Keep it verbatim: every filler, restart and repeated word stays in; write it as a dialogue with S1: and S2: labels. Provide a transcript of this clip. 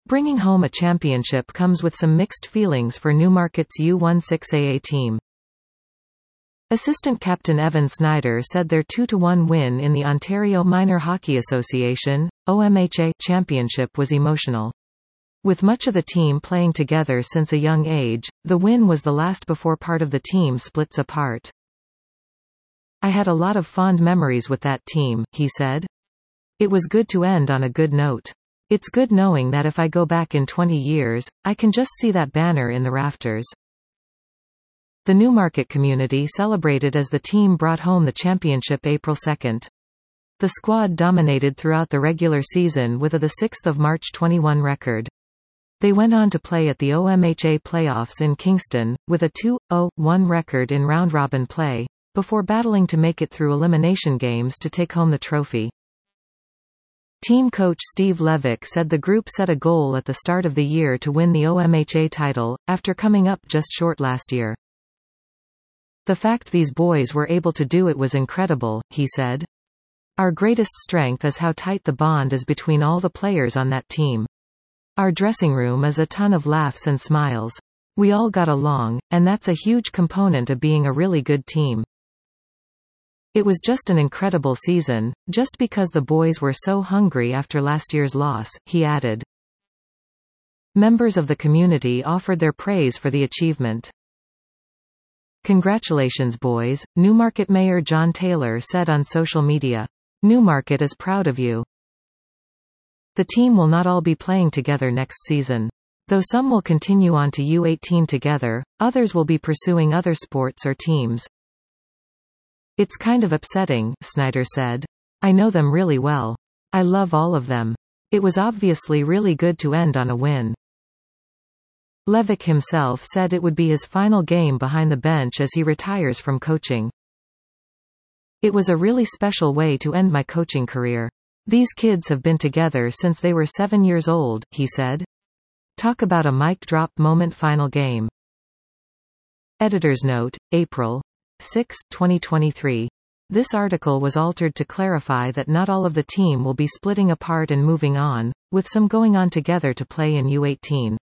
S1: Bringing home a championship comes with some mixed feelings for Newmarket's U sixteen A A team. Assistant captain Evan Snyder said their two to one win in the Ontario Minor Hockey Association (O M H A) championship was emotional. With much of the team playing together since a young age, the win was the last before part of the team splits apart. "I had a lot of fond memories with that team," he said. "It was good to end on a good note. It's good knowing that if I go back in twenty years, I can just see that banner in the rafters." The Newmarket community celebrated as the team brought home the championship April second. The squad dominated throughout the regular season with a the sixth of March twenty-one record. They went on to play at the O M H A playoffs in Kingston, with a two oh one record in round-robin play, before battling to make it through elimination games to take home the trophy. Team coach Steve Levick said the group set a goal at the start of the year to win the O M H A title, after coming up just short last year. "The fact these boys were able to do it was incredible," he said. "Our greatest strength is how tight the bond is between all the players on that team. Our dressing room is a ton of laughs and smiles. We all got along, and that's a huge component of being a really good team. It was just an incredible season, just because the boys were so hungry after last year's loss," he added. Members of the community offered their praise for the achievement. "Congratulations boys," Newmarket Mayor John Taylor said on social media. "Newmarket is proud of you." The team will not all be playing together next season. Though some will continue on to U eighteen together, others will be pursuing other sports or teams. "It's kind of upsetting," Snyder said. "I know them really well. I love all of them. It was obviously really good to end on a win." Levick himself said it would be his final game behind the bench as he retires from coaching. "It was a really special way to end my coaching career. These kids have been together since they were seven years old," he said. "Talk about a mic drop moment final game." Editor's note, April sixth, twenty twenty-three. This article was altered to clarify that not all of the team will be splitting apart and moving on, with some going on together to play in U eighteen.